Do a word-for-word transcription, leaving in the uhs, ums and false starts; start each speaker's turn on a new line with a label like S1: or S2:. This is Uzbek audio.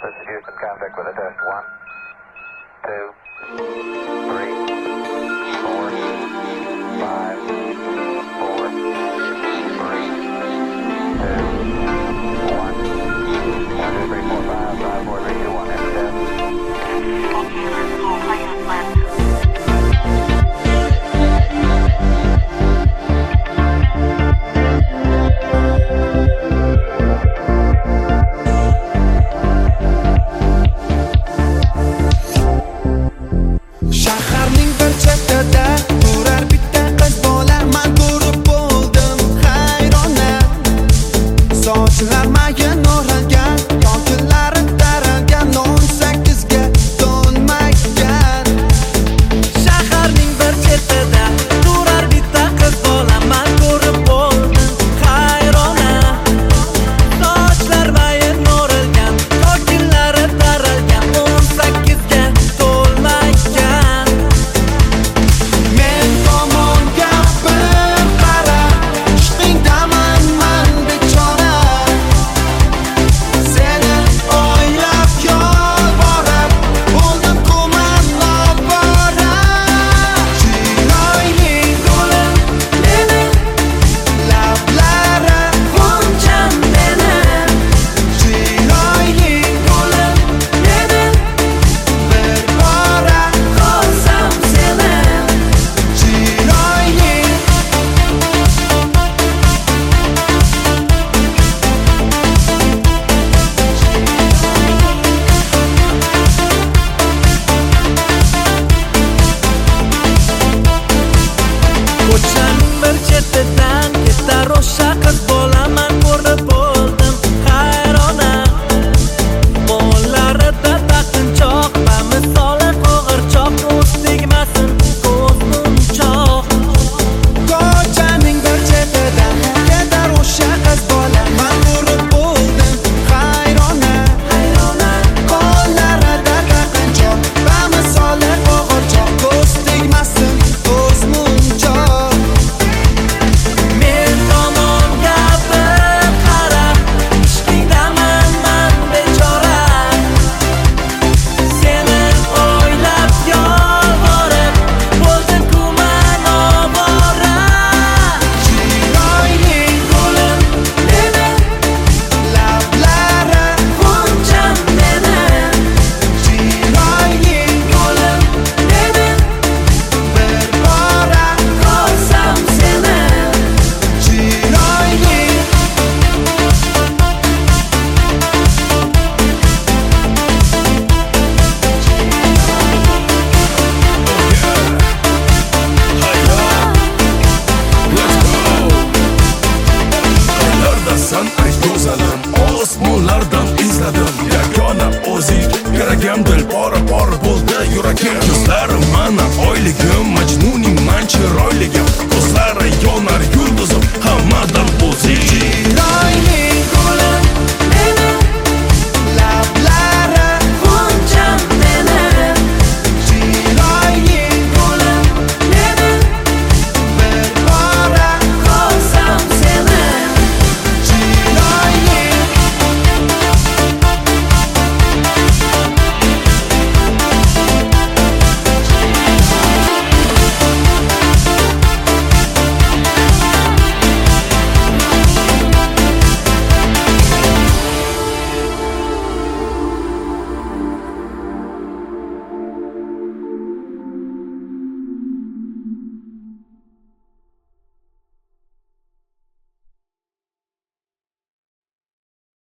S1: This is Houston, contact with a test. One, two, three, four, five, four, three, two, one, one, two, three, four, five, five, four, three, two, one, end of test.
S2: Okay, let's go high on land.
S3: Shaharning bir chetida turar bitta qiz bola, men ko'rib bo'ldim hayrona. Sochlar mayin o'ralgan, ko'zlari taralgan, o'n sakkizga to'lmagan. Shaharning bir chetida turar bitta qiz bola, men ko'rib bo'ldim hayrona. Sochlar mayin o'ralgan, ko'zlari taralgan, o'n sakkizga to'lmagan. Men tomon gapir qara, ishqingdaman men bechora. Seni o'ylab yolvorib bo'ldim-ku men ovora. Chiroyli qo'lim meni, lablari g'uncham meni. Chiroyli qo'lim meni, bir bora ko'rsam seni. Chiroyli ko'chaning bir chetidan ketar o'sha qiz bola, men ko'rib bo'ldim hayrona. Qo'llarida taqinchoq va misoli qo'g'irchoq, ko'z tegmasin ko'z munchoq. Ko'chaning bir chetidan ketar o'sha qiz bola, men ko'rib bo'ldim hayrona. Qo'llarida taqinchoq va misoli qo'g'irchoq, ko'z tegmasin ko'z munchoq. Men tomon gapir qara, ishqingdaman men bechora. Seni o'ylab yolvorib bo'ldim-ku men ovora. Chiroyli qo'lim meni, lablari g'uncham meni. Chiroyli qo'lim meni, bir bora ko'rsam seni. Chiroyli
S4: Qaylardasan ay go'zalim, osmonlardan izladim. Yagona o'zing, yuragim dil pora pora bo'ldi yuragim. Ko'zlarim mana oyligim, majnuning man chiroyligim.